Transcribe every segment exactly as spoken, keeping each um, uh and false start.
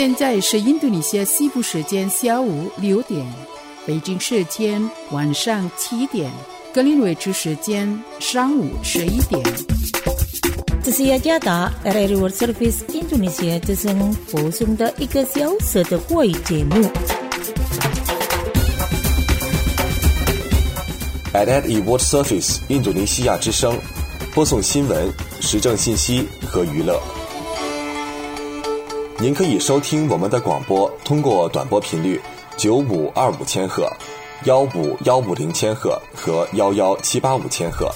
现在是印度尼西亚西部时间下午六点，北京时间晚上七点，格林威治时间上午十一点。 这是雅加达 R R World Service 印度尼西亚之声播送的一个小时的华语节目。 R R World Service 印度尼西亚之声播送新闻、时政信息和娱乐。您可以收听我们的广播，通过短波频率九五二五千赫、幺五幺五零千赫和幺幺七八五千赫。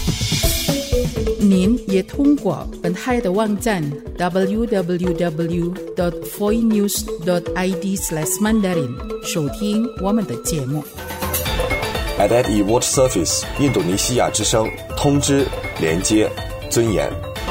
您也通过本台的网站 double-u double-u double-u dot voice news dot i d slash mandarin 收听我们的节目。 R R World Service 印度尼西亚之声，通知、连接、尊严。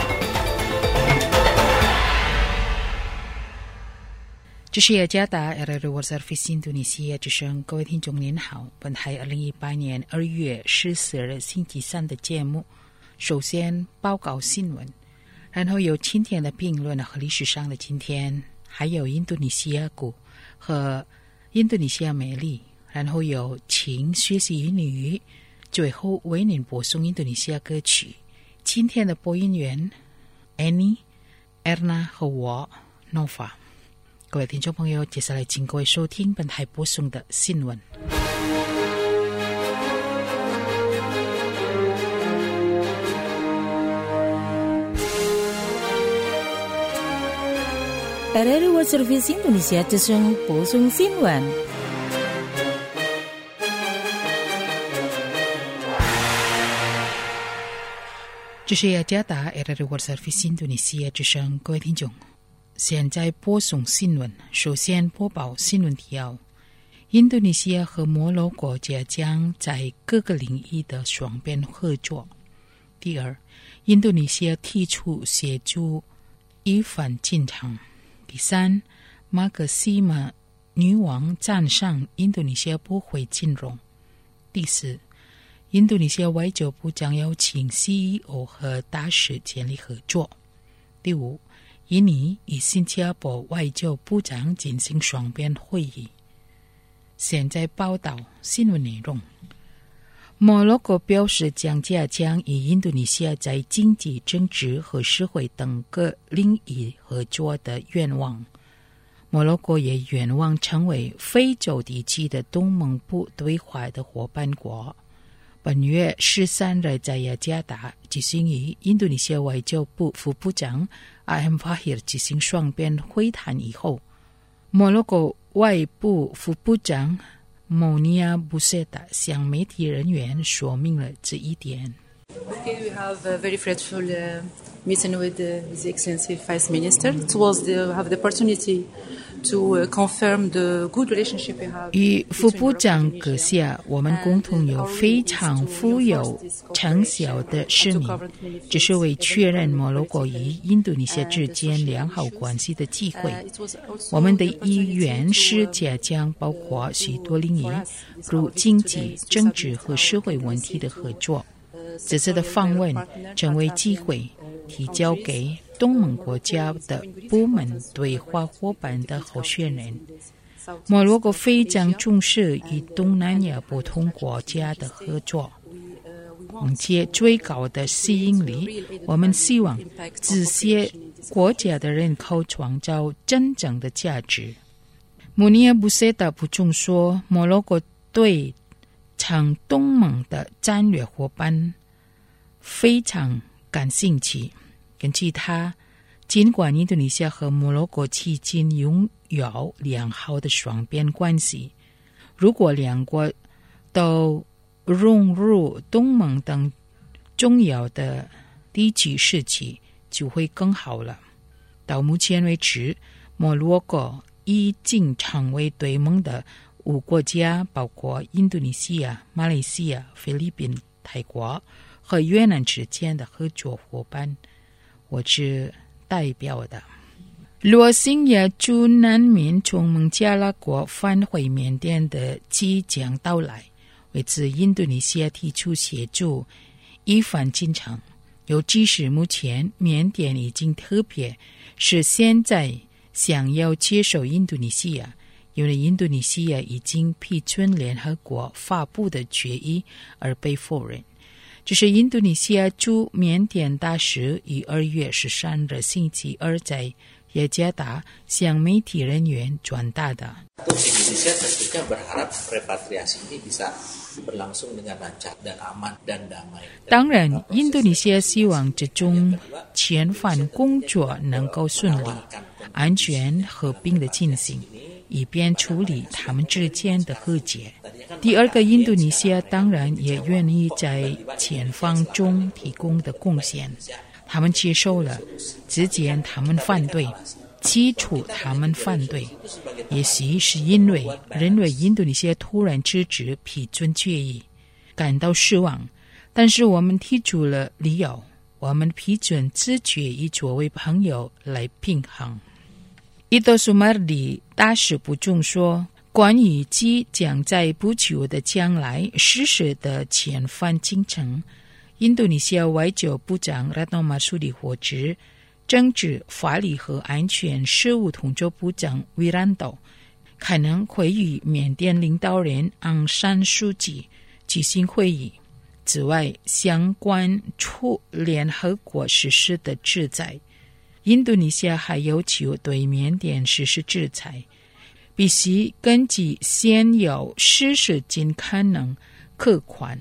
这是雅加达 R R World Service 印度尼西亚之声，各位听众您好，本台二零一八年二月十四日星期三的节目，首先报告新闻，然后有今天的评论和历史上的今天，还有印度尼西亚鼓和印度尼西亚美丽，然后有请学习英语，最后为您播送印度尼西亚歌曲。今天的播音员 Annie、Erna 和我 Nova。各位听众朋友，接下来请各位收听本台播送的新闻。 R R World Service 印度尼西亚之声播送新闻。 这是雅加达 R R World Service 印度尼西亚之声，各位听众。现在播送新闻，首先播报新闻提要：印度尼西亚和摩洛哥国家将在各个领域的双边合作。第二，印度尼西亚提出协助伊凡进场。第三，马克西玛女王赞赏印度尼西亚不会金融。第四，印度尼西亚外交部将邀请 C E O 和大使建立合作。第五，印尼与新加坡外交部长进行双边会议。现在报道新闻内容。摩洛哥表示将加强与印度尼西亚在经济、政治和社会等各领域合作的愿望。摩洛哥也愿望成为非洲地区的东盟部对话的伙伴国。本月十三日在雅加达举行与印度尼西亚外交部副部长阿姆法希尔进行双边会谈以后，摩洛哥外部副部长莫尼亚布塞达向媒体人员说明了这一点。 Okay, we have a very fruitful uh, meeting with uh, His Excellency Vice Minister. It was the, have the opportunity to uh, confirm the good relationship we have. 与副部长阁下，我们共同有非常富有成效的使命，这是为确认摩洛哥与印度尼西亚之间良好关系的机会。我们的意愿是加强包括许多领域，如经济、政治和社会问题的合作。这次的访问成为机会，提交给东盟国家的部门对话伙伴的候选人。摩洛哥非常重视与东南亚不同国家的合作，并且最高的吸引力，我们希望这些国家的人口创造真正的价值。穆尼亚布塞达补充说，摩洛哥对成东盟的战略伙伴非常感兴趣。根据他，尽管印度尼西亚和摩洛哥期间拥有良好的双边关系，如果两国都融入东盟等重要的地区时期，就会更好了。到目前为止，摩洛哥已经成为对盟的五国家，包括印度尼西亚、马来西亚、菲律宾、泰国和越南之间的合作伙伴。我是代表的罗兴亚族难民从孟加拉国返回缅甸的即将到来，为此印度尼西亚提出协助伊凡进场。尤其是目前缅甸已经特别是现在想要接受印度尼西亚，因为印度尼西亚已经批准联合国发布的决议而被否认。这是印度尼西亚驻缅甸大使于二月十三日星期二在雅加达向媒体人员转达的。 Indonesia tentunya berharap repatriasi ini bisa berlangsung dengan lancar dan aman dan damai. 当然，印度尼西亚希望这种遣返工作能够顺利、安全、和平的进行，以便处理他们之间的和解。第二个，印度尼西亚当然也愿意在遣返中提供的贡献。他们接受了，之前他们反对，起初他们反对，也许是因为认为印度尼西亚突然支持批准决议，感到失望。但是我们提出了理由，我们批准此决议作为朋友来平衡。伊多苏马里大使补充说，关于即将在不久的将来实施的遣返进程，印度尼西亚外交部长Retno Marsudi获知，政治、法理和安全事务统筹部长Wiranto可能会与缅甸领导人昂山素季举行会议。此外，相关处联合国实施的制裁，印度尼西亚还要求对缅甸实施制裁，必须根据现有事实尽可能客观。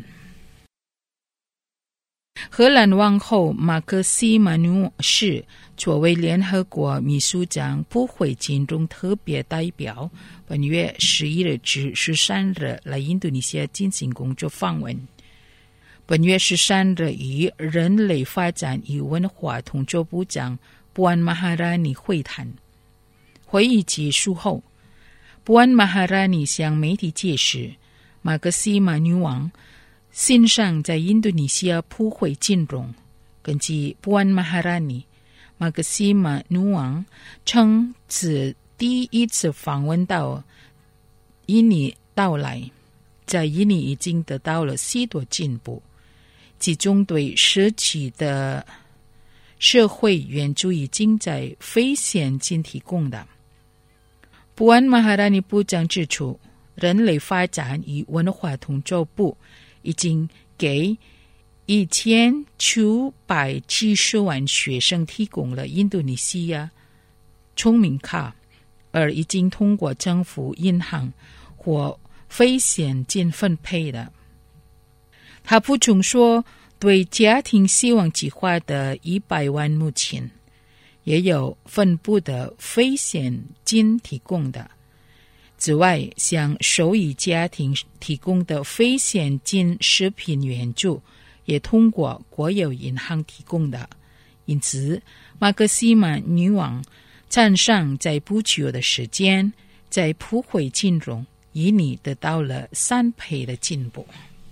荷兰王后马克西马努是作为联合国秘书长不会金融特别代表，本月十一日至十三日来印度尼西亚进行工作访问。本月十三日与人类发展与文化统筹部长布安马哈拉尼会谈。会议结束后，布安马哈拉尼向媒体解释，马克西马女王欣赏在印度尼西亚普惠金融。根据布安马哈拉尼，马克西马女王称自第一次访问到印尼到来，在印尼已经得到了许多进步，其中对社区的社会援助已经在非现金提供的。布安马哈拉尼部长指出，人类发展与文化统筹部已经给一千九百七十万学生提供了印度尼西亚聪明卡，而已经通过政府银行或非现金分配的。他补充说，对家庭希望计划的一百万母亲也有分布的非现金提供的。此外，向受益家庭提供的非现金食品援助也通过国有银行提供的。因此，马克西马女王赞赏在不久的时间，在普惠金融印尼得到了三倍的进步。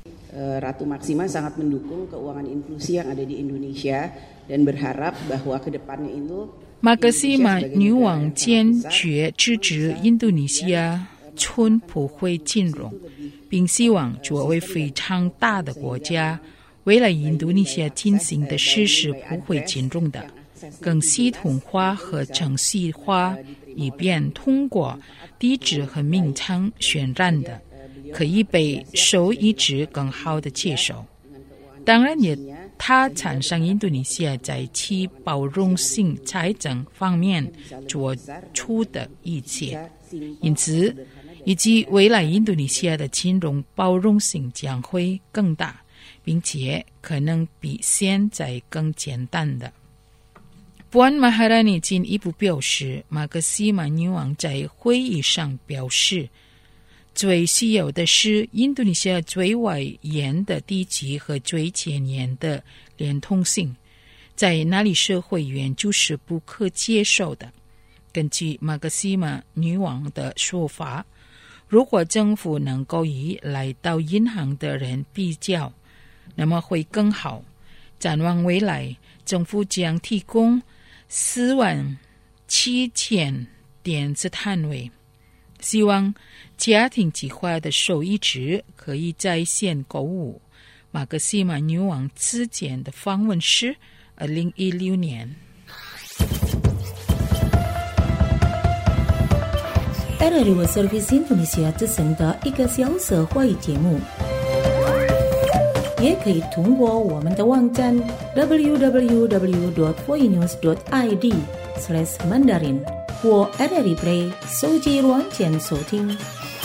Ratu Maksima sangat mendukung keuangan inklusi yang ada di Indonesia dan berharap bahwa ke depannya itu 马克西马女王坚决支持印度尼西亚纯普惠金融，并希望作为非常大的国家，未来印度尼西亚进行的实施普惠金融的更系统化和程序化，以便通过地址和名称渲染的可以被受益者更好的接受。当然也他赞赏印度尼西亚在其包容性财政方面做出的一切，因此以及未来印度尼西亚的金融包容性将会更大，并且可能比现在更简单的。布安马哈拉尼进一步表示，马克西马女王在会议上表示，最需要的是印度尼西亚最外沿的地区和最前沿的连通性，在那里社会援助是不可接受的。根据马克西马女王的说法，如果政府能够与来到银行的人比较，那么会更好。展望未来，政府将提供四万七千电子摊位，希望家庭计划的受益者可以在线购物。马克西马女王之前的访问是二零一六年。 R R I World Service Indonesia 之声的一个小时华语节目，也可以通过我们的网站 double-u double-u double-u dot voinews dot i d slash mandarin 或 R R I Play 手机软件收听。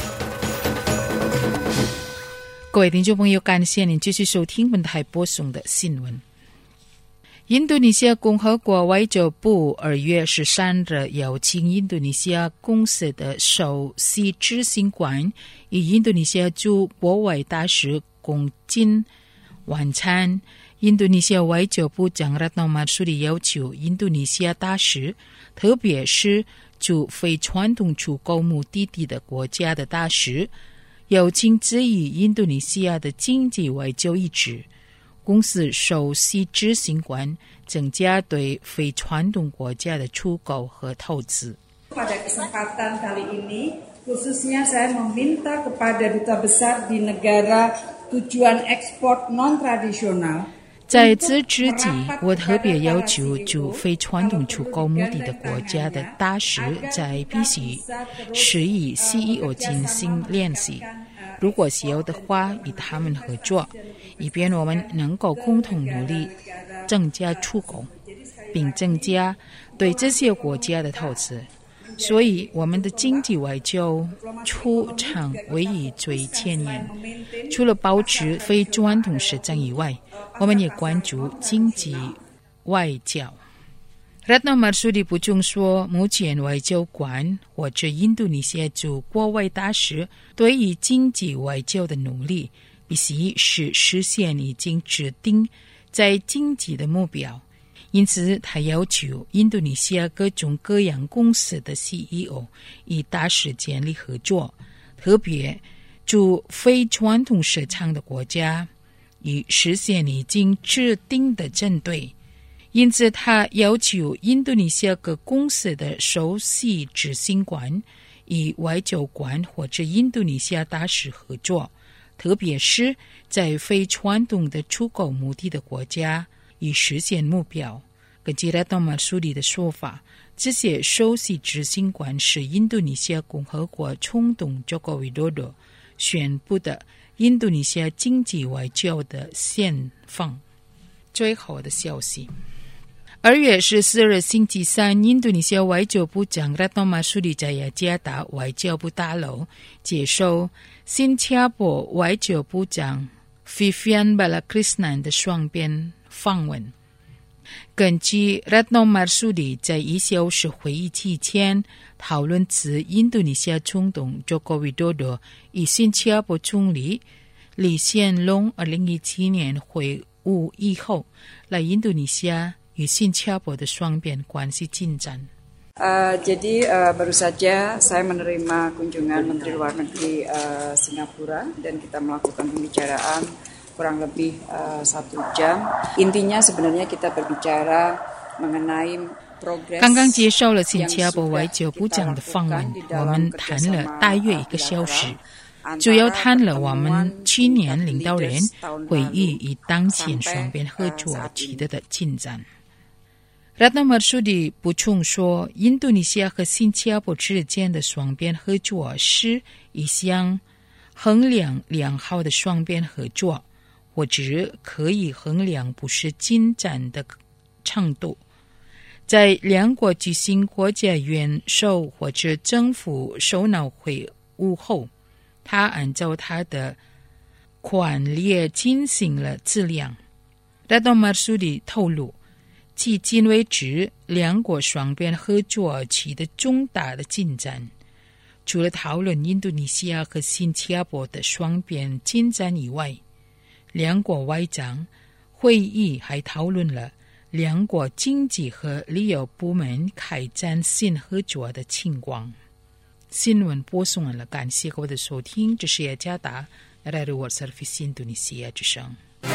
各位听众朋友，感谢您继续收听本台播送的新闻。印度尼西亚共和国外交部二月十三日邀请印度尼西亚公司的首席执行官与印度尼西亚驻国外大使共进晚餐。印度尼西亚外交部长Retno Marsudi要求印度尼西亚大使，特别是驻非传统出口目的地的国家的大使，邀请之与印度尼西亚的经济外交一致。公司首席执行官增加对非传统国家的出口和投资。 Pada kesempatan kali ini, khususnya saya meminta kepada duta besar di negara tujuan ekspor non-tradisional。 在此之际，我特别要求驻非传统出口目的的国家的大使在必须时与 C E O 进行联系，如果需要的话与他们合作，以便我们能够共同努力增加出口，并增加对这些国家的投资。所以我们的经济外交出场位于最前沿，除了保持非传统市场以外，我们也关注经济外交。Retno Marsudi 补充说，目前外交官或者印度尼西亚驻国外大使对于经济外交的努力，必须是实现已经制定在经济的目标。因此他要求印度尼西亚各种各样公司的 C E O 与大使建立合作，特别驻非传统市场的国家，以实现已经制定的针对。因此他要求印度尼西亚各公司的首席执行官与外交官或者印度尼西亚大使合作，特别是在非传统的出口目的的国家，以实现目标。根据Retno Marsudi的说法，这些首席执行官是印度尼西亚共和国总统 Joko Widodo 宣布的印度尼西亚经济外交的现况。最后的消息，二月十四日星期三，印度尼西亚外交部长Retno Marsudi在雅加达外交部大楼接受新加坡外交部长 Vivian Balakrishnan 的双边访问。根据Retno Marsudi 在一小时会议期间讨论自印度尼西亚总统 Joko Widodo 与新加坡总理李显龙二零一七年会晤以后，来印度尼西亚与新加坡的双边关系进展。 Uh, jadi uh, baru saja saya menerima kunjungan Menteri Luar Negeri uh, Singapura dan kita melakukan pembicaraan kurang lebih uh, satu jam. Intinya sebenarnya kita berbicara mengenai progress。 刚刚接受了新加坡外交部长的访问，我们谈了大约一个小时，主要谈了我们去年领导人会议与当前双边合作取得的进展。Retno Marsudi 补充说，印度尼西亚和新加坡之间的双边合作是一项衡量良好的双边合作，或者可以衡量不是进展的程度。在两国举行国家元首或者政府首脑会晤后，他按照他的款列进行了质量。Retno Marsudi 透露，迄今为止，两国双边合作取得重大的进展。除了讨论印度尼西亚和新加坡的双边进展以外，两国外长会议还讨论了两国经济和旅游部门开展新合作的情况。新闻播送完了，感谢各位的收听，这是雅加达 R R I World Service 印度尼西亚之声。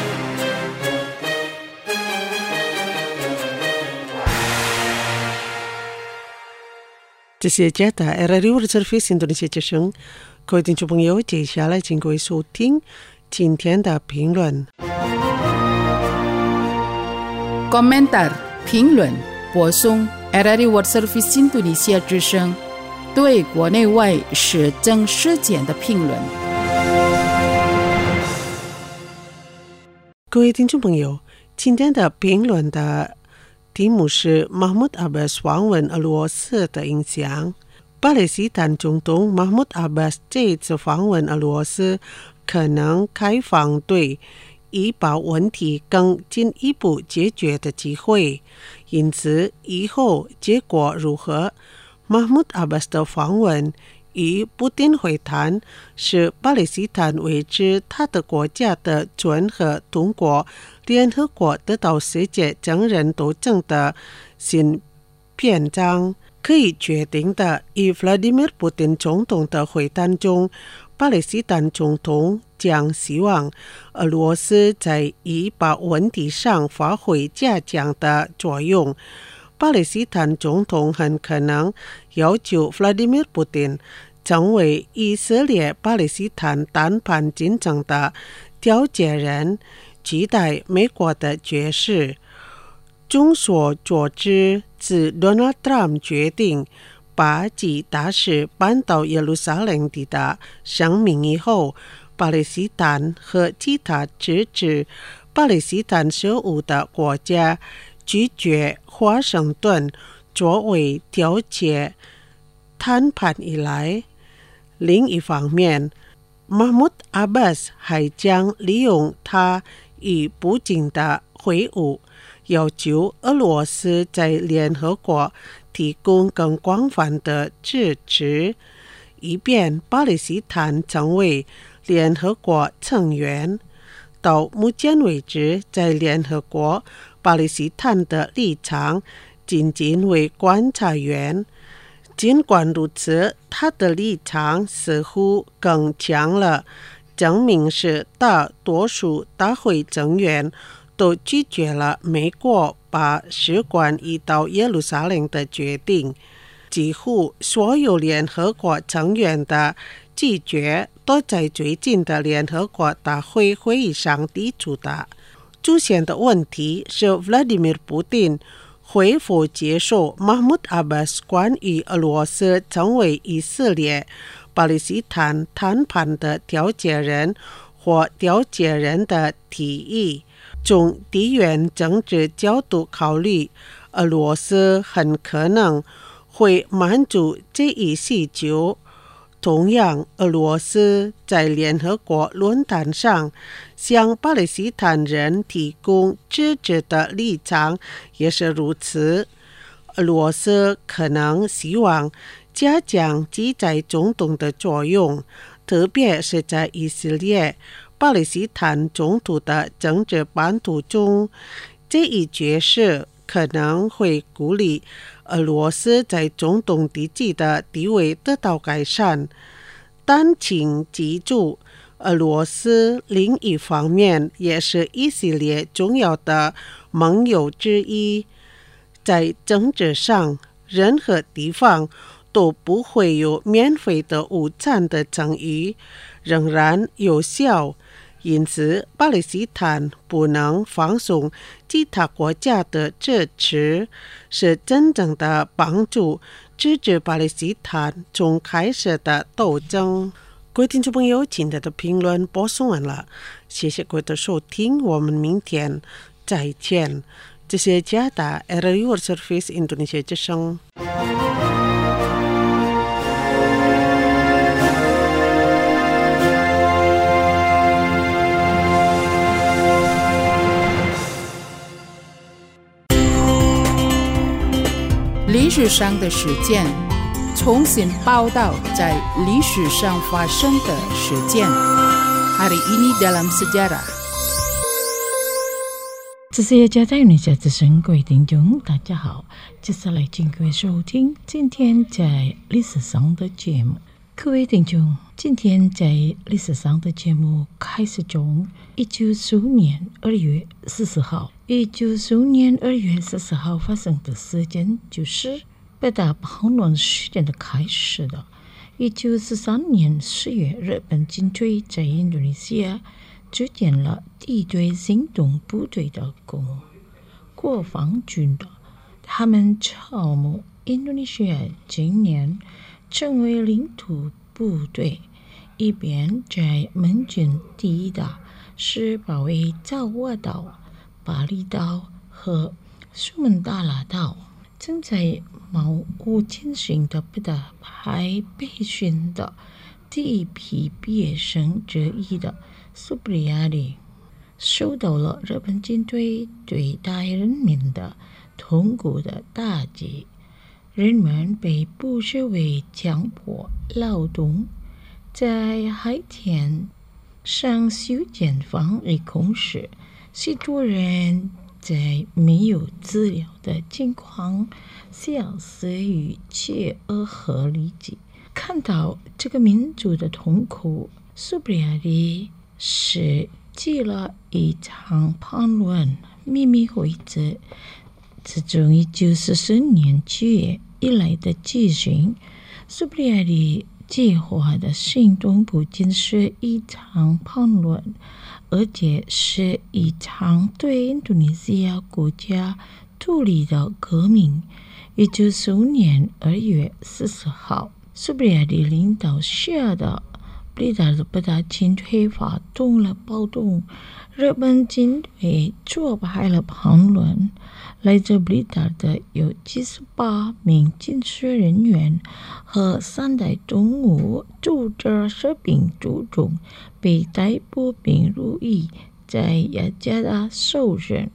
这是雅加达 R R I World Service 印度尼西亚之声。各位听众朋友，接下来请各位收听今天的评论。 Komentar 评论播送 R R I World Service 印度尼西亚之声。 对国内外时政事件的评论。 各位听众朋友，今天的评论的题目是 Mahmoud Abbas 访问俄罗斯的影响。巴勒斯坦总统 Mahmoud Abbas 这次访问俄罗斯，可能开放对以把问题更进一步解决的机会。因此，以后结果如何 ，Mahmoud Abbas 的访问与布丁会谈是巴勒斯坦为之他的国家的准和通过联合国得到世界证人斗争的新篇章。可以决定的，与 Vladimir Putin 总统的会谈中，巴勒斯坦总统将希望俄罗斯在以巴问题上发挥加强的作用。巴勒斯坦总统很可能要求 Vladimir Putin 成为以色列巴勒斯坦谈判进程的调解人，期待美国的决释。众所周知，自 Donald Trump 决定把其大使搬到耶路撒冷地的声明以后，巴勒斯坦和其他支持巴勒斯坦事务的国家拒绝华盛顿作为调解谈判以来。另一方面， Mahmoud Abbas 还将利用他与普京的会晤，要求俄罗斯在联合国提供更广泛的支持，以便巴勒斯坦成为联合国成员。到目前为止，在联合国，巴勒斯坦的立场仅仅为观察员。尽管如此，他的立场似乎更强了，证明是大多数大会成员都拒绝了美国把使馆移到耶路撒冷的决定。几乎所有联合国成员的拒绝都在最近的联合国大会会议上提出的。出现的问题是 Vladimir Putin 会否接受 Mahmoud Abbas 关于俄罗斯成为以色列巴勒斯坦谈判的调解人或调解人的提议。从地缘政治角度考虑，俄罗斯很可能会满足这一需求。同样，俄罗斯在联合国论坛上向巴勒斯坦人提供支持的立场也是如此。俄罗斯可能希望加强其在中东的作用，特别是在以色列巴勒斯坦冲突的政治版图中。这一决释可能会鼓励俄罗斯在中东地区的地位得到改善。但请记住，俄罗斯另一方面也是以色列重要的盟友之一。在政治上，任何地方都不会有免费的午餐的成语，仍然有效。因此，巴勒斯坦不能放松其他国家的支持，是真正的帮助支持巴勒斯坦从开始的斗争。各位听众朋友，今天的评论播送完了，谢谢各位的收听，我们明天再见。这是加拿大 R R U World Service Indonesia 之声。 历史上的事件，重新报道在历史上发生的事件。Hari ini dalam sejarah。 这是加拿大Indonesia之声，各位听众大家好，接下来请各位收听今天在历史上的节目。各位听众，今天在历史上的节目开始中，一九四五年二月十四号，一九四五年二月十四号发生的事件就是北大叛乱事件的开始的。一九四三年四月，日本军队在印度尼西亚组建了第一队行动部队的共国防军的，他们招募印度尼西亚青年成为领土部队，一边在盟军抵达是保卫爪哇岛、巴厘岛和苏门答腊岛。正在冒无进行的不打牌培训的第一批毕业生之一的苏布里亚里，受到了日本军队对待人民的痛苦的打击。人们被捕视为强迫劳动，在海滩上修建防御工事，许多人在没有资料的情况下死于饥饿和痢疾。看到这个民族的痛苦，苏布里亚里是记了一场叛乱秘密会议，自从一九四四年七月以来的进行，苏布里亚里计划的行动不仅是一场叛乱，而且是一场对印度尼西亚国家独立的革命。一九四五年二月十四号，苏布里亚里领导下的布里达的不打军队发动了暴动，日本军队挫败了叛乱。来自布里达的有七十八名军事人员和三代动物组织士兵族中被逮捕并入狱，在雅加达受审。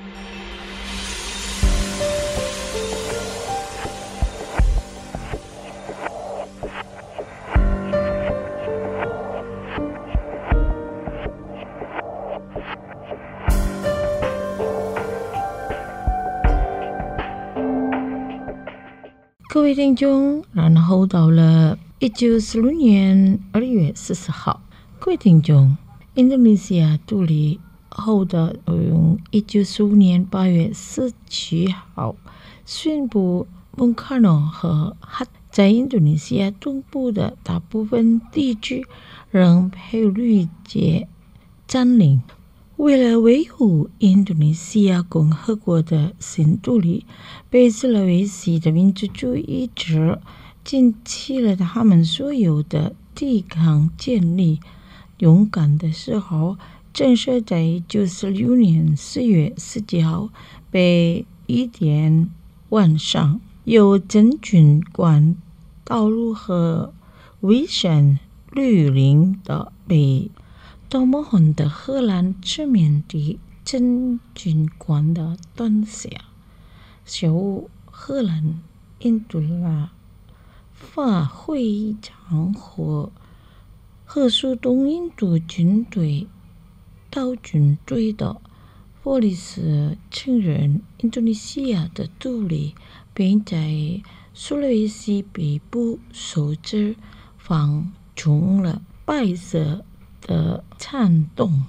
各位听众，然后到了一九四六年二月十四号，各位听众，印度尼西亚独立后的嗯，一九四五年八月十七号宣布，孟卡诺和哈在印度尼西亚东部的大部分地区仍被日军占领。为了维护印度尼西亚共和国的新独立，被斯拉维西的民族主义者尽起了他们所有的抵抗建立。勇敢的时候，正是在一九四六年四月十七号，被一天晚上由真军官道路和危险绿林的被多么狠的荷兰殖民地真军官的断下，小荷兰印度拉法会议场和和苏东印度军队到军队的波利斯承认印度尼西亚的独立，并在苏拉维西北部首次放纵了白色的颤动。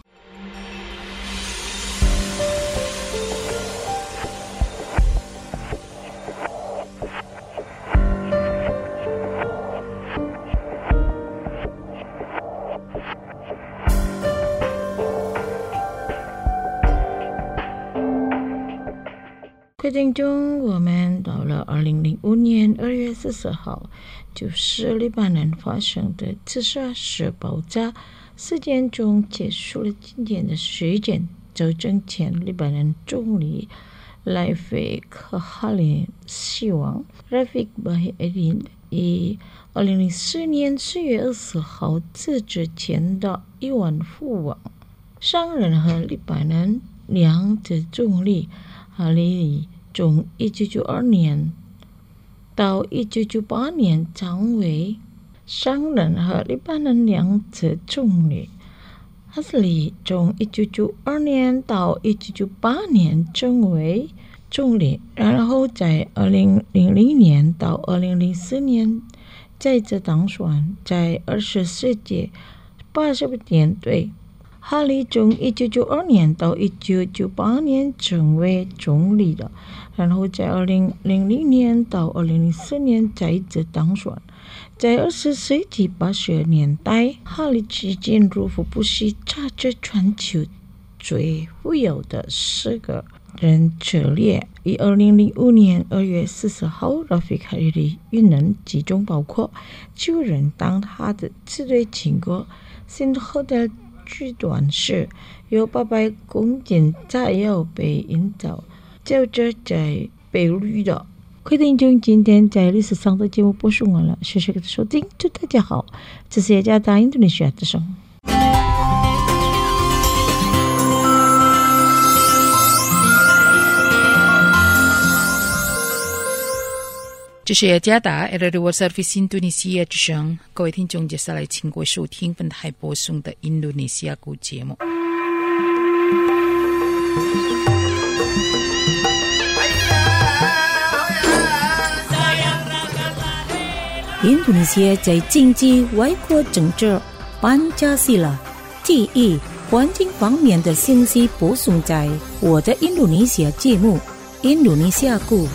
各位听众，我们到了二零零五年二月十四号，就是黎巴嫩发生的自杀式爆炸事件中结束了今天的时间。走正前黎巴嫩总理莱菲克哈里希望莱菲克巴希埃林以二零零四年四月二十号自之前的亿万富翁商人和黎巴嫩两者总理哈里从一九九二年到一九九八年成为商人和黎巴嫩两者总理。哈里从一九九二年到一九九八年成为总理，然后在二零零零年到二零零四年再次当选，在二十世纪八十年代。哈里从一九九二年到一九九八年成为总理的，然后在二零零零年到二零零四年再次当选。在二十世纪八十年代，哈里期间入福布斯杂志全球最富有的十个人策略。于二零零五年二月四十号 Rafiq Hariri 遇难，其中包括九人。当他的支队经过新后的区段时，有八百公斤炸药被引走，就这在被掳的。各位听众，今天在历史上的节目播送完了，谢谢各位收听，祝大家好，这是雅加达印度尼西亚之声。 这是雅加达 R R W Service 印度尼西亚之声，各位听众，接下来请各位收听本台播送的印度尼西亚语节目。 印度尼西亚在经济、外国政治、班加西拉、地理、环境方面的信息播送在我的印度尼西亚节目《印度尼西亚故》。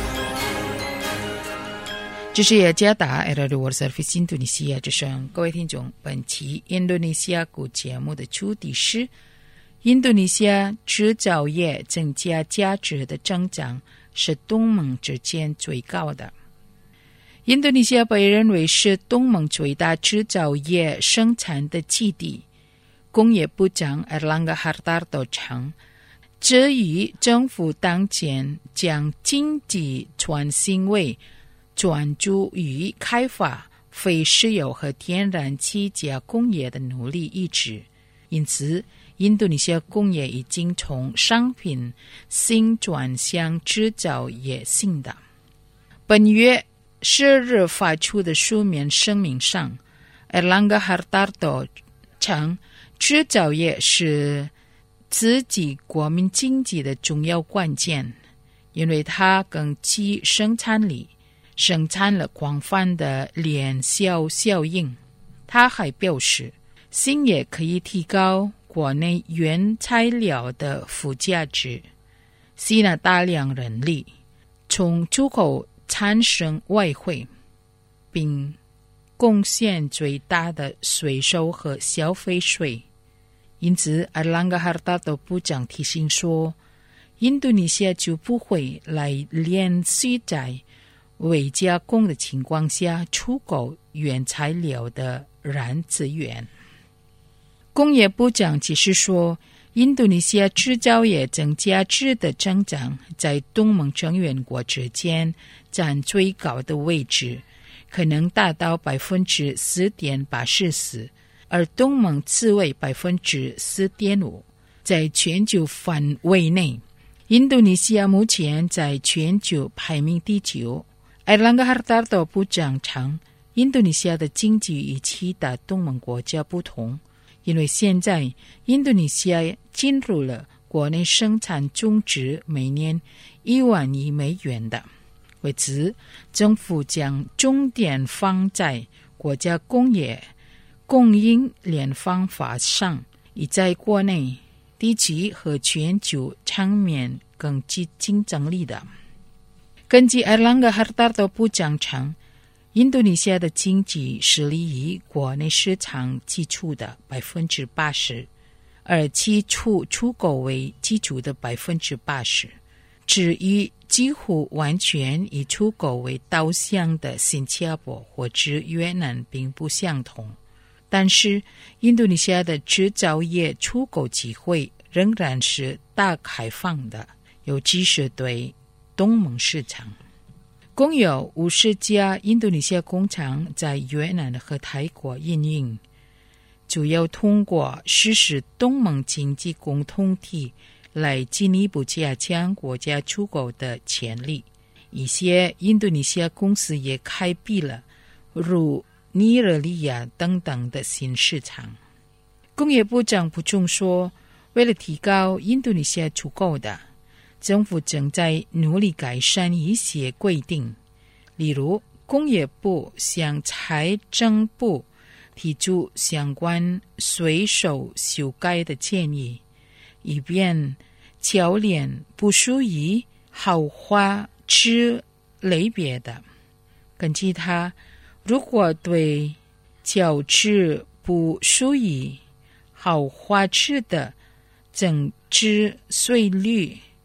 这是雅加达 R R W Service 印度尼西亚之声，各位听众，本期印度尼西亚故节目的主题是印度尼西亚制造业增加价值的增长是东盟之间最高的。印度尼西亚被认为是东盟最大制造业生产的基地。工业部长 Erlangga Hartarto 称，至于政府当前将经济转型为专注于开发非石油和天然气加工业的努力一致，因此印度尼西亚工业已经从商品性转向制造业性的。本月十日发出的书面声明上， Erlangga Hartarto 称，制造业是刺激国民经济的重要关键，因为它更具生产力，生产了广泛的连锁效应。他还表示，兴业可以提高国内原材料的附加值，吸纳大量人力，从出口产生外汇，并贡献最大的税收和消费税。因此 Erlangga Hartarto 部长提醒说，印度尼西亚就不会来连续在未加工的情况下出口原材料的燃资源。工业部长解释说，印度尼西亚制造业增加值的增长在东盟成员国之间占最高的位置，可能达到百分之四点八四，而东盟次为百分之四点五。在全球范围内，印度尼西亚目前在全球排名第九。Erlangga Hartarto 部长称，印度尼西亚的经济与其他东盟国家不同，因为现在印度尼西亚进入了国内生产总值每年一万亿美元的。为此，政府将重点放在国家工业供应链方法上，以在国内、地区和全球层面更具竞争力的。根据 Erlangga Hartarto 部长称，印度尼西亚的经济是立于国内市场基础的百分之八十，而其出出口为基础的百分之八十。至于几乎完全以出口为导向的新加坡或者越南并不相同，但是印度尼西亚的制造业出口机会仍然是大开放的，尤其是对东盟市场。共有五十家印度尼西亚工厂在越南和泰国营运，主要通过实施东盟经济共同体来进一步加强国家出口的潜力。一些印度尼西亚公司也开辟了如尼日利亚等等的新市场。工业部长补充说，为了提高印度尼西亚出口的，政府正在努力改善一些规定，例如工业部向财政部提出相关税收修改的建议，以便侨联不属于豪华车类别的。根据他，如果对轿车不属于豪华车的增值税率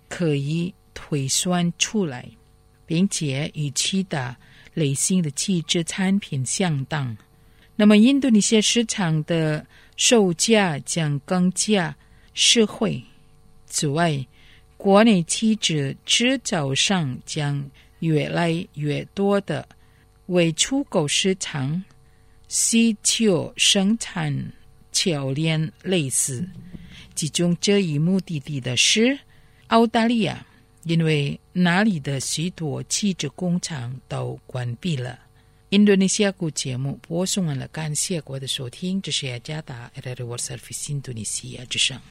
可以推算出来，并且与其他类型的汽车产品相当。那么印度尼西亚市场的售价将更加实惠。此外，国内汽车制造商将越来越多的为出口市场需求生产桥链类似，其中这一目的地的是澳大利亚，因为那里的许多汽车工厂都关闭了。印度尼西亚国节目播送完了，感谢各位的收听，这是雅加达 R R World Service 印度尼西亚之声。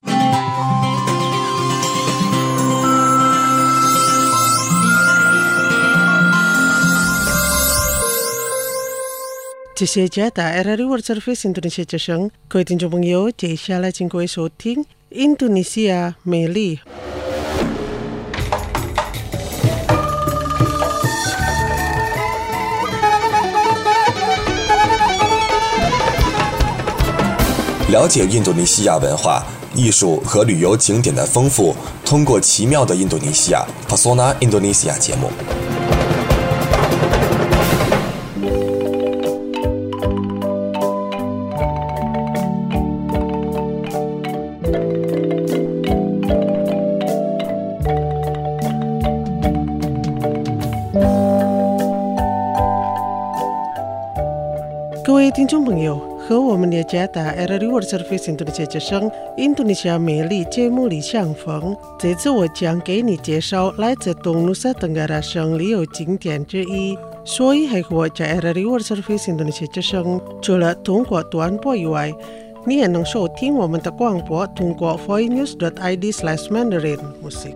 这是加达 R R World Service 印度尼西亚之声，各位听众朋友，接下来请各位收听印度尼西亚美丽。 了解印度尼西亚文化、艺术和旅游景点的丰富，通过奇妙的印度尼西亚 Pesona Indonesia 节目。 各位听众朋友，和我们的加达 R R World Service 印度尼西亚之声印度尼西亚美丽节目里相逢。这次我将给你介绍来自东努萨登嘎拉省旅游景点之一，所以还和我在 R R World Service 印度尼西亚之声除了通过短波以外，你也能收听我们的广播，通过 voinews dot i d slash mandarin music。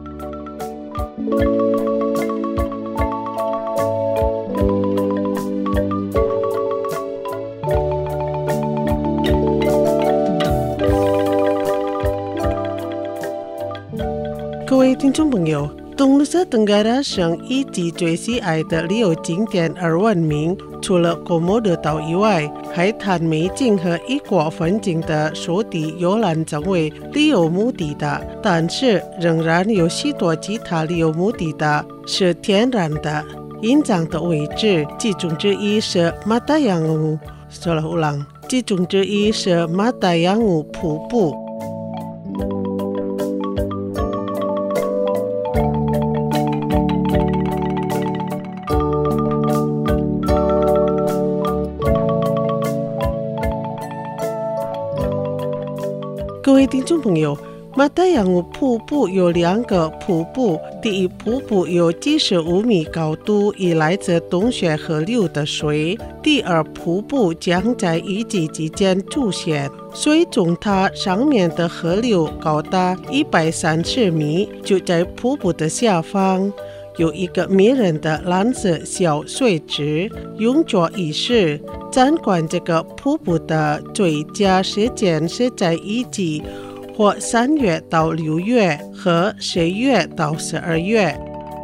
各位听众朋友，东努萨登嘎拉省以及最喜爱的旅游景点而闻名，除了科莫多岛以外，海滩美景和异国风情的首地游览成为旅游目的地，但是仍然有许多其他旅游目的地是天然的隐藏的位置，其中之一是马达扬乌，说了乌朗，其中之一是马达扬乌瀑布。各位听众朋友，马达扬乌瀑布有两个瀑布，第一瀑布有几十五米高度，以来自洞穴河流的水；第二瀑布将在雨季期间出现，水中塔上面的河流高达一百三十米，就在瀑布的下方有一个迷人的蓝色小水池，用作仪式。参观这个瀑布的最佳时间是在雨季，或三月到六月和十月到十二月。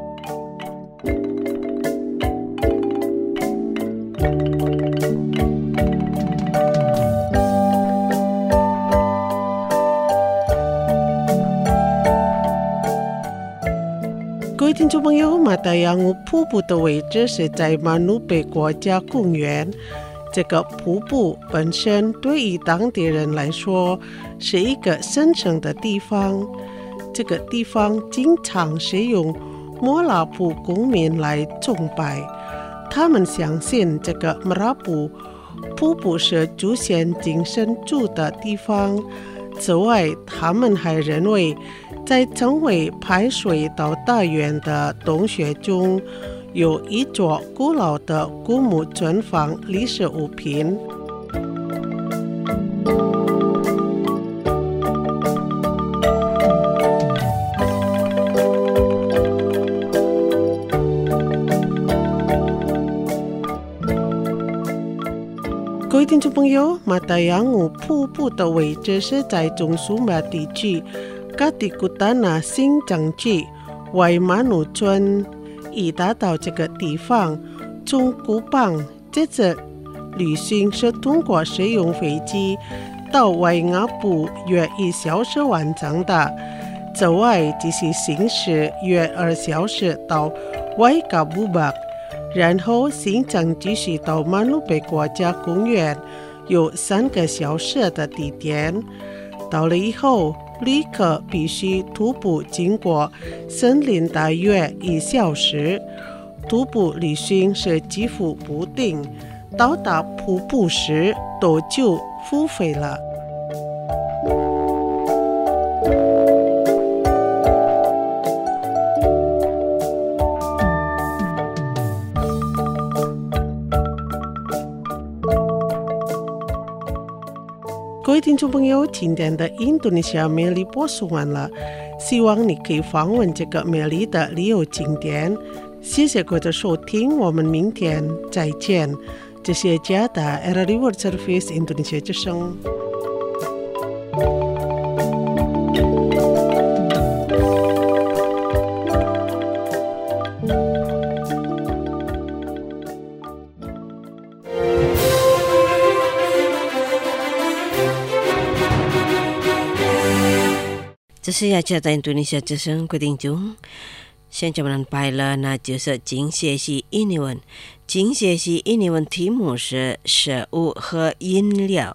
各位听众朋友，马达扬乌瀑布的位置是在马努贝国家公园。这个瀑布本身对于当地人来说是一个神圣的地方，这个地方经常使用莫拉布公民来崇拜，他们相信这个莫拉布瀑布是祖先精神住的地方。此外，他们还认为在成为排水到大源的洞穴中有一座古老的古木存放历史物品。各位听众朋友，马达扬乌瀑布的位置是在中苏马地区嘎迪古达纳新城区外马努村。已达到这个地方，从古邦这次旅行是通过使用飞机到外雅布约一小时完成的。 之外就是行驶约二小时到外加布巴，然后行程继续到马努贝国家公园，有三个小时的地点。到了以后，旅客必须徒步经过森林大约一小时。徒步旅行是几乎不定，到达瀑布时多久付费了。各位听众朋友，今天的印度尼西亚美丽播送完了，希望你可以访问这个美丽的旅游景点。谢谢各位的收听，我们明天再见。这是加的 R R I World Service Indonesia 之声。 这是雅加达印度尼西亚之声，各位听众，现在我们拜了，那就是今学习印尼文。今学习印尼文题目是食物和饮料。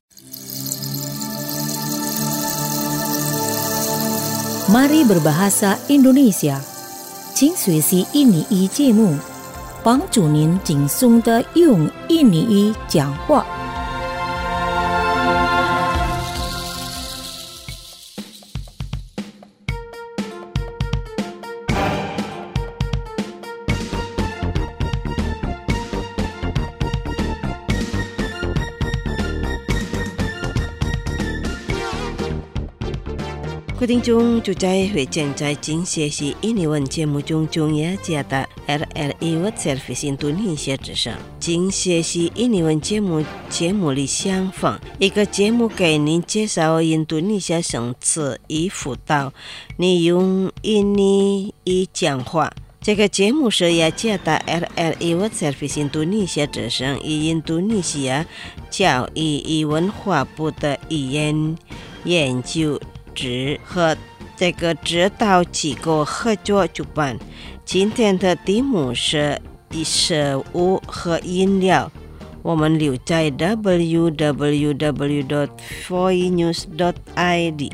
Mari berbahasa Indonesia， 请学习印尼语节目，帮助您轻松地用印尼语讲话。 各位听众，就在会正在今学习印尼文节目中，中雅加达 R R I World Service 印度尼西亚之声。今学习印尼文节目节目里相逢，一个节目给您介绍印度尼西亚生词与辅导，你用印尼语讲话。这个节目是雅加达 R R I World Service 印度尼西亚之声与印度尼西亚教育与文化部的语言研究指和这个指导机构合作主办。今天的题目是食物和饮料。我们留在 w w w dot voi news dot i d。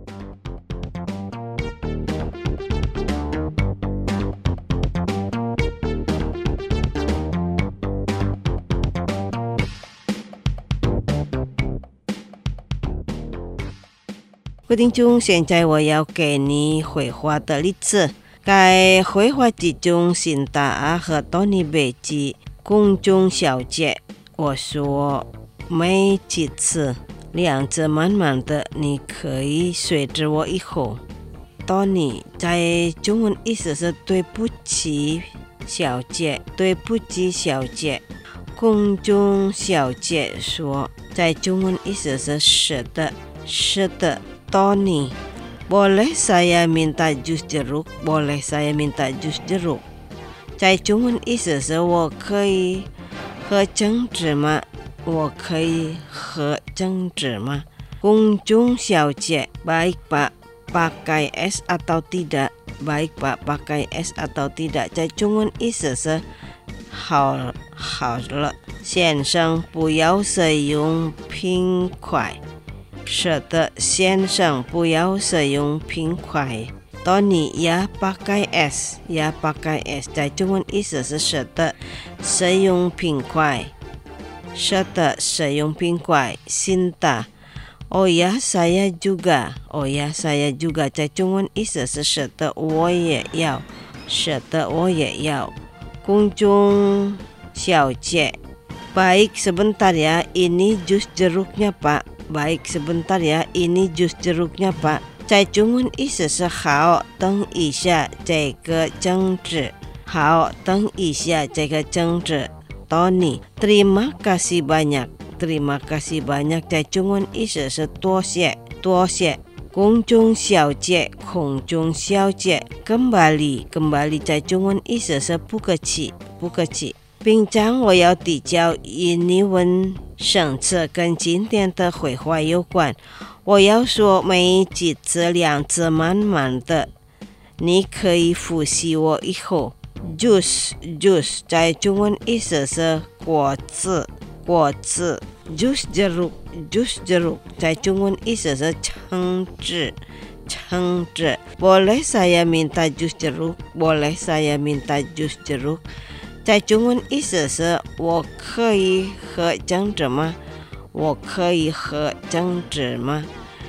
各位听众，现在我要给你绘画的例子。该绘画之中，辛达阿和多尼贝基公众小姐，我说没几次，两次慢慢的，你可以随着我以后。多尼在中文意思是对不起小姐，对不起小姐。公众小姐说，在中文意思是是的，是的。Tony, boleh saya minta jus jeruk? Boleh saya minta jus jeruk? 在中文意思是我可以喝橙汁吗？我可以喝橙汁吗？公众小姐 baik pak, pakai es atau tidak? Baik pak, pakai es atau tidak? 在中文意思是好好了，先生不要使用冰块。是的，先生，不要使用冰块。Tony ya pakai es, ya pakai es 在中文意思是是的，使用冰块。是的，使用冰块。Cinta, oh ya saya juga, oh ya saya juga 在中文意思是是的，我也要。是的，我也要。公众小姐 ，baik sebentar ya, ini jus jeruknya pak。Baik, sebentar ya, ini jus jeruknya pak。在中文意思是好，等一下这个橙汁。好，等一下这个橙汁。Tony, terima kasih banyak, terima kasih banyak。在中文意思是多谢，多谢。公众小姐，空中小姐。Kembali, kembali 在中文意思是不客气，不客气。 并将我要递交印尼文审测跟今天的绘画有关。我要说每几字两字慢慢的，你可以复习我以后。Jus Jus 在中文意思是果子果子。Jus jeruk Jus jeruk 在中文意思是橙汁橙汁。Boleh saya minta jus jeruk Boleh saya minta jus jeruk 在中文意思是我可以喝橙汁吗？我可以喝橙汁吗？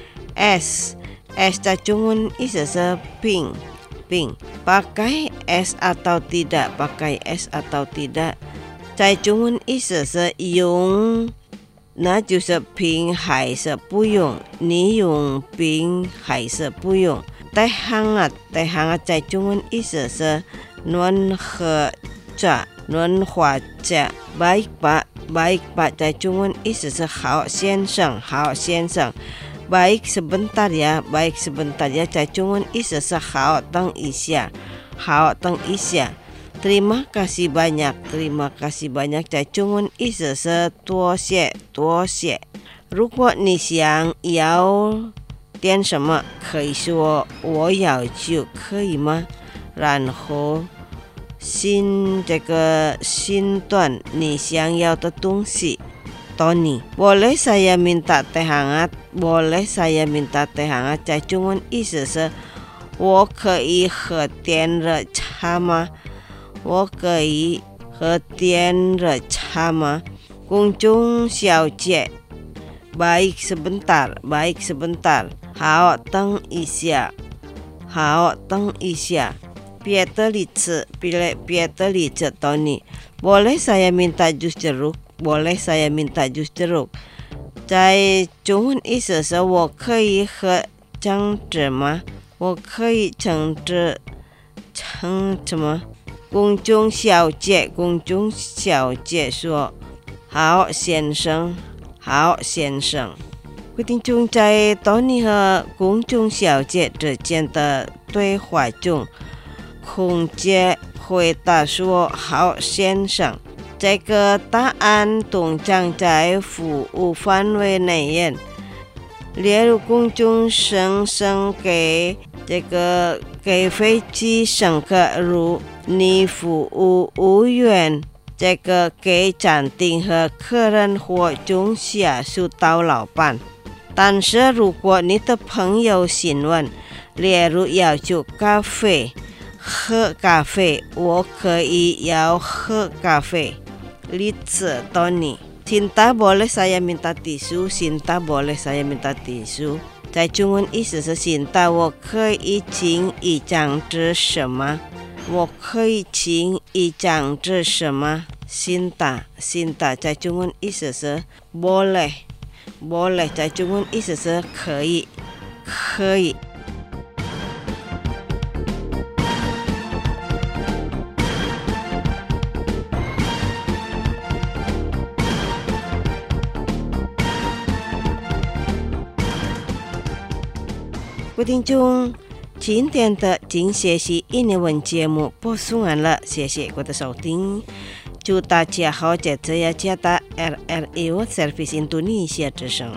S S 在中文意思是冰冰。Pakai es atau tidak Pakai es atau tidak 在中文意思是用，那就是冰还是不用，你用冰还是不用。Teh hangat Teh hangat 在中文意思是暖和茶暖和茶。Baik Pak Baik Pak 在中文意思是好先生好先生。Baik sebentar ya Baik sebentar ya 在中文意思是好等一下好等一下。Terima kasih banyak Terima kasih banyak 在中文意思是多谢多谢。如果你想要点什么可以说我要就可以吗？然后新这个新段你想要的东西。Tony Boleh saya minta teh hangat Boleh saya minta teh hangat 在中文意思是我可以喝点热茶吗？我可以喝点热茶吗？公众小姐 Baik sebentar Baik sebentar 好等一下好等一下。别的例子别别的例子 Tony Boleh saya minta jus jeruk Boleh saya minta jus jeruk 在中文意思是我可以喝橙汁吗？我可以橙汁橙什么？公众小姐公众小姐说好先生好先生。规定中在 Tony 和公众小姐之间的对话中，空姐回答说好先生。这个答案通常在服务范围内，例如公众先生给这个给飞机乘客，如你服务务员，这个给餐厅和客人或中下属到老板。但是如果你的朋友询问，例如要求咖啡喝咖啡，我可以要喝咖啡。例子 Tony Cinta boleh saya minta tisu Cinta boleh saya minta tisu 在中文意思是 Cinta 我可以请一张纸什么？我可以请一张纸什么？ Cinta Cinta 在中文意思是 boleh boleh 在中文意思是可以可以。各位听众，今天的精学习印尼文节目播送完了，谢谢各位的收听，祝大家好，在这呀加达 R R I World Service Indonesia 之声。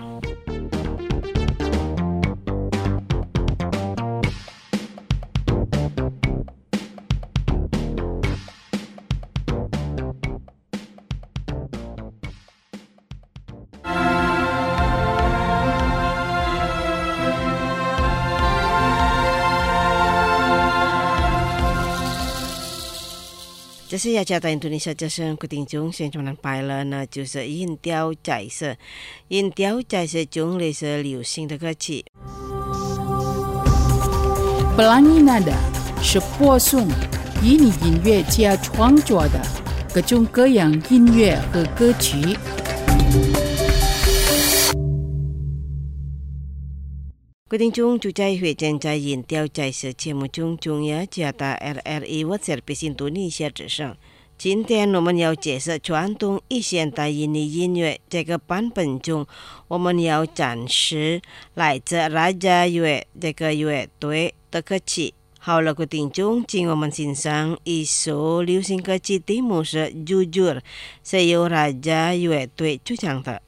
这是雅加达印度尼西亚之声，各位听众，现在我们拜了呢，就是音调彩色，音调彩色中类是流行的歌曲。 Pelangi Nada是播送印尼音乐家创作的各种各样音乐和歌曲。 各位听众，就在会正在音调彩色节目中，中央加达 R R I World Service Indonesia 之声。今天我们要介绍传统与现代印尼音乐这个版本中，我们要展示来自Raja乐这个乐队的歌曲。 好了，各位听众，今我们欣赏一首流行歌曲，题目是《Jujur》，是由 Raja 乐队主唱的。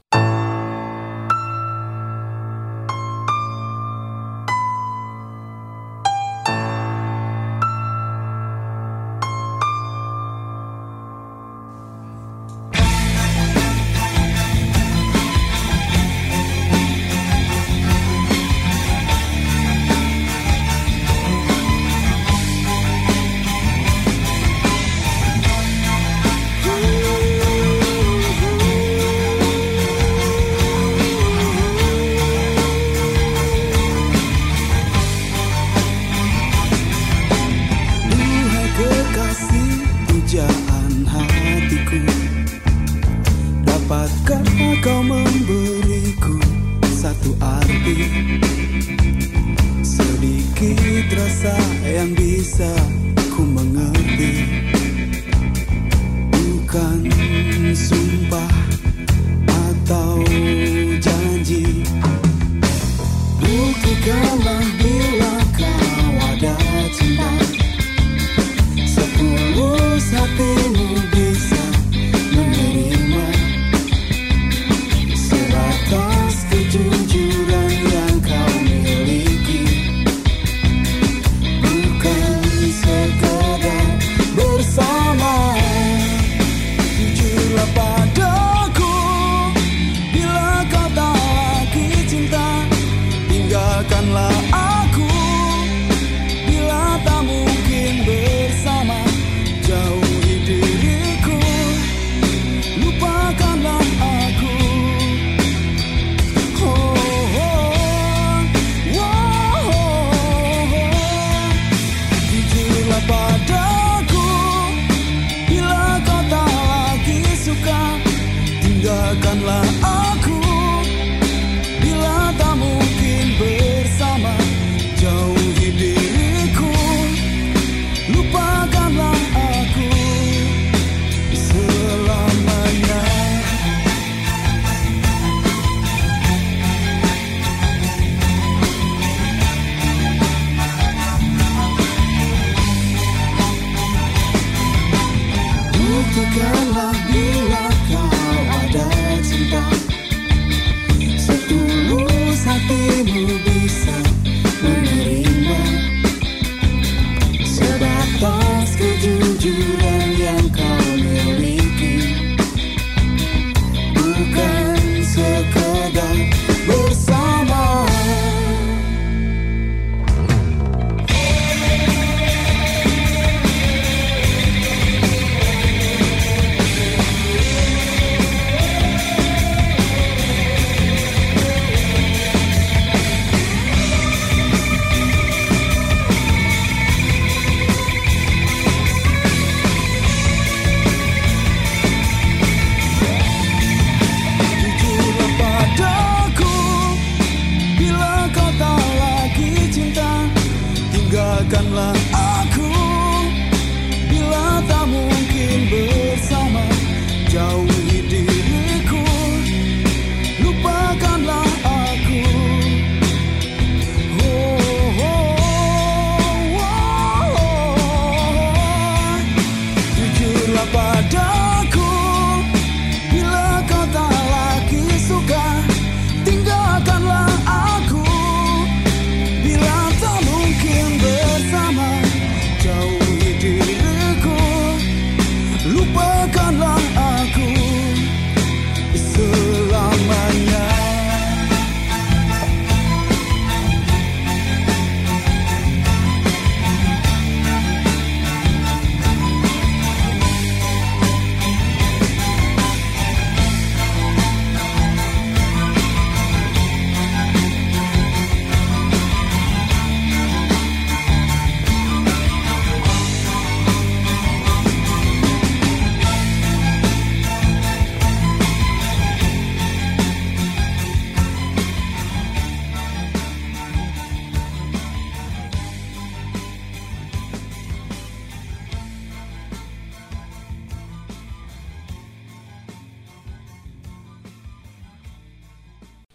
Jujur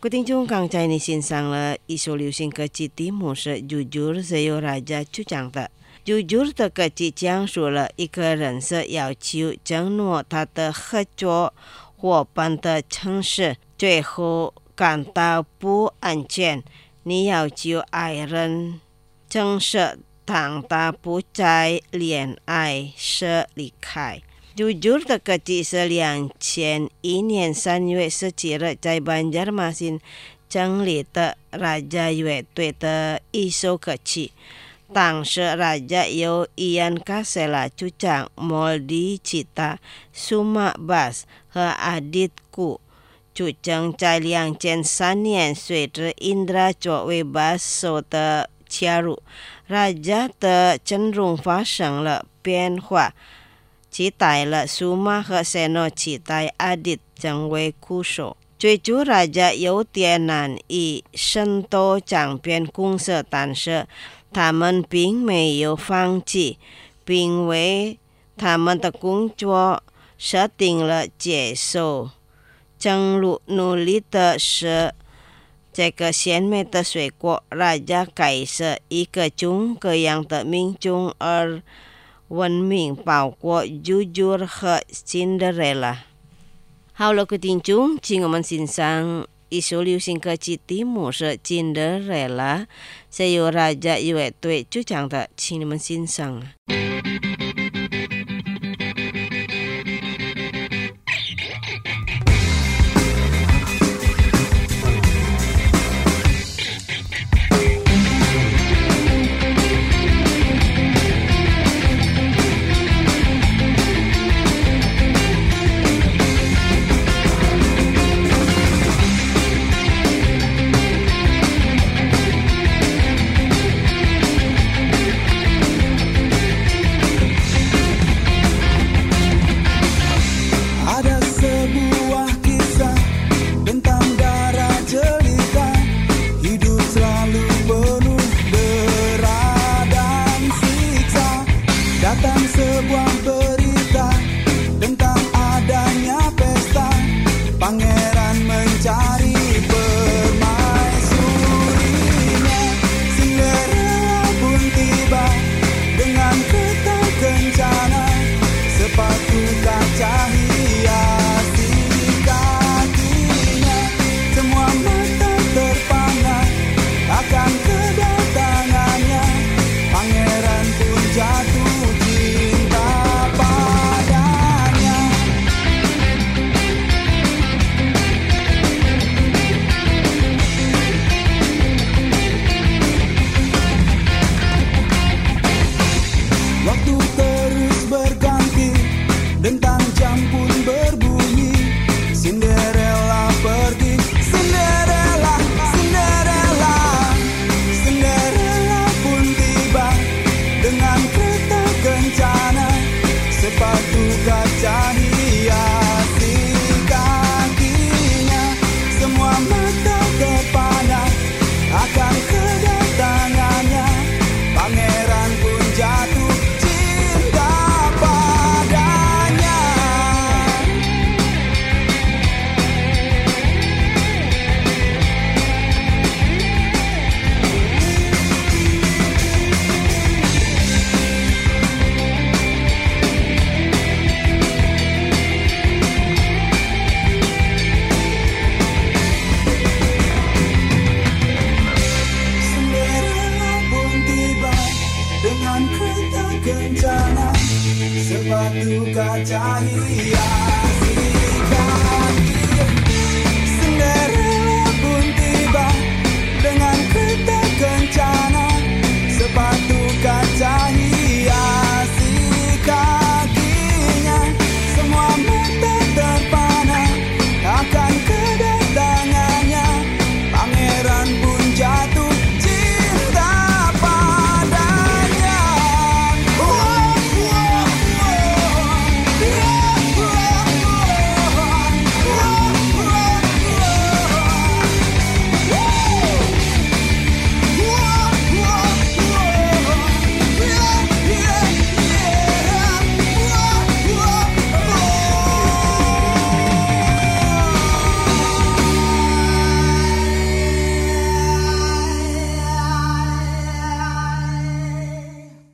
各位听众刚才你欣赏了一首流行歌曲，题目是《Jujur Saya Raja》主讲的。Jujur 的歌曲讲述了一个人是要求承诺他的合作伙伴的城市，最后感到不安全。你要求爱人诚实，当他不再恋爱时离开。Jujur 的歌曲是两千一年三月十七日在Banjarmasin成立的Raja乐队的一首歌曲。当时Raja由Ian Kasela主唱，Moldy Cita、Suma Bass 和 Adit Ku主唱，在两千三年随着 Indra 作为 bass手的加入，Raja 的阵容发生了变化，取代了 Suma 和 Seno 取代 Adit 成为鼓手。最初Raja有点难以渗透唱片公司，但是他们并没有放弃，并为他们的工作设定了接受。正如努力的是这个鲜美的水果，Raja开始以各种各样的民众而闻名，包括 Jujur 和 Cinderella。好了，各位听众，请我们欣赏一首流行歌曲，题目是 Cinderella， 是由Raja乐队主唱的，请你们欣赏。 Cinta padanya.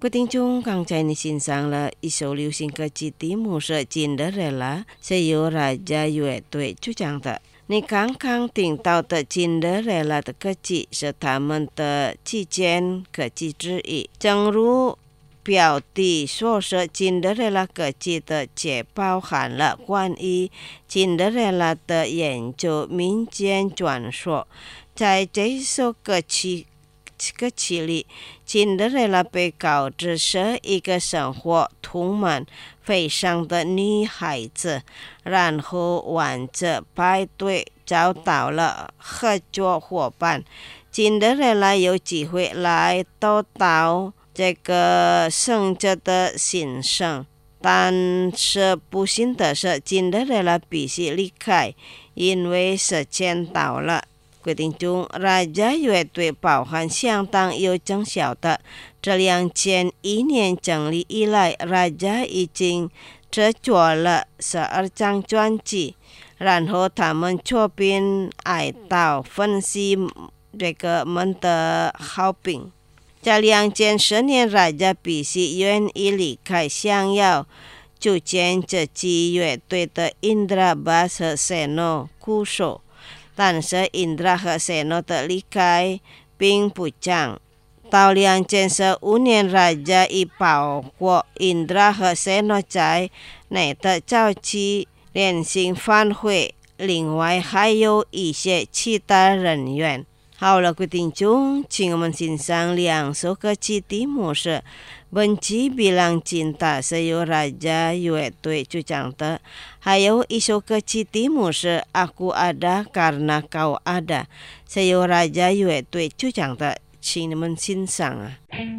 各位听众，刚才你欣赏了一首流行歌曲，题目是《Cinderella》，是由 Raja 乐队主唱的。你刚刚听到的《Cinderella》的歌曲是他们的期间歌曲之一。正如标题所说，《Cinderella》歌曲的节包含了关于 Cinderella 的研究民间传说。在这首歌曲歌曲里，Cinderella 被告知是一个生活充满悲伤的女孩子，然后玩着派对找到了合作伙伴。Cinderella 有机会来得到这个圣者的欣赏，但是不幸的是 Cinderella 必须离开，因为时间到了。各位听众，Raja 乐队包含相当有成效的。这两千一年成立以来 ，Raja 已经制作了十二张专辑，然后他们作品爱到分析这个们的好评。在两千十年 ，Raja 必须愿意离开，想要组建这支乐队的 Indra Bass 和 Seno 鼓手。但是 Indra 和 Seno 的离开并不长。到两千十五年 ，Raja 已包括 Indra 和 Seno 在内的早期联行返回，另外还有一些其他人员。好了，各位听众，请我们欣赏两首歌曲，题目是Benci Bilang Cinta， 是由 Raja 乐队主唱的。还有一首歌曲，题目是 Aku Ada Karena Kau Ada， 是由 Raja 乐队主唱的，请你们欣赏啊。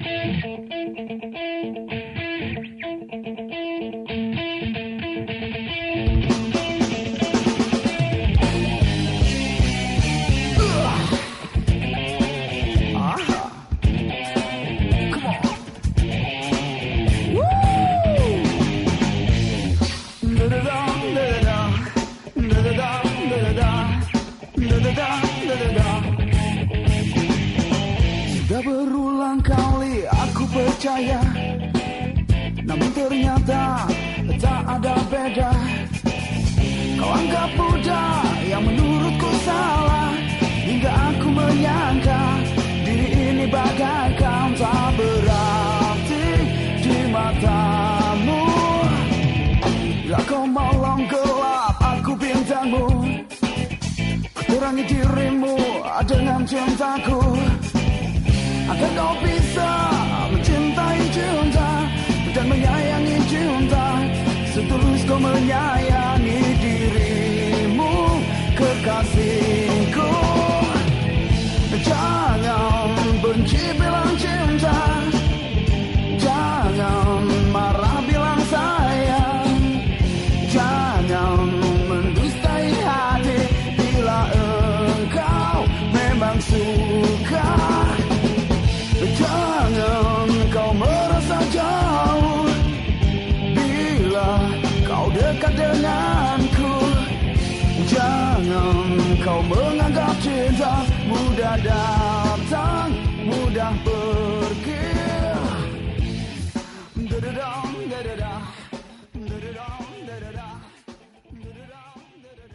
Sudah berulang kali aku percaya, namun ternyata tak ada beda. Kau anggap mudah yang menurutku salah, hingga aku menyangka diri ini bagaikan tak berarti di matamu. Bila kau malam gelap, aku bintangmu, terangi dirimu dengan cintaku, agar kau bisa mencintai cinta dan menyayangi cinta setulus kau menyayangi dirimu, kekasihku. Jangan benci bilang cinta, jangan marah bilang sayang, jangan mendustai hati bila engkau memang suka. Jangan kau merasa jauh bila kau dekat denganku. Jangan kau menganggap cinta mudah datang, mudah pergi. Da-da-dam, da-da-da, da-da-dam, da-da-da, da-da-dam, da-da-da.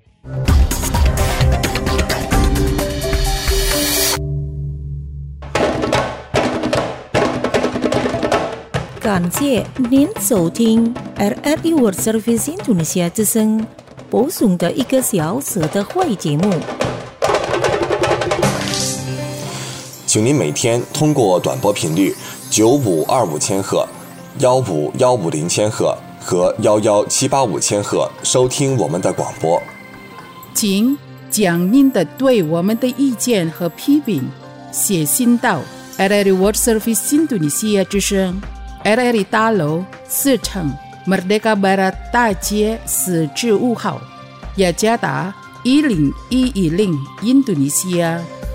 感谢您收听 R R I World Service Indonesia 之声播送的一个小时的会节目。 请您每天通过短波频率九五二五千赫、幺五幺五零千赫和幺幺七八五千赫收听我们的广播。 请将您的对我们的意见和批评写信到 R R I World Service Indonesia 之声。R R I 大楼四层 Merdeka Barat 大街四至五号，雅加达一零一一零，印度尼西亚。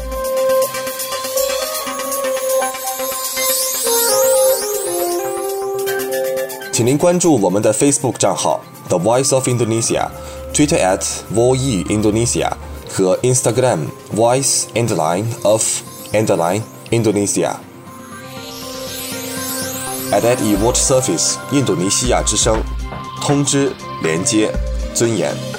请您关注我们的 Facebook 账号 The Voice of Indonesia、Twitter at Voi Indonesia 和 Instagram Voice Underline of Underline Indonesia。 Adat i Watch Service 印度尼西亚之声，通知、连接、尊严。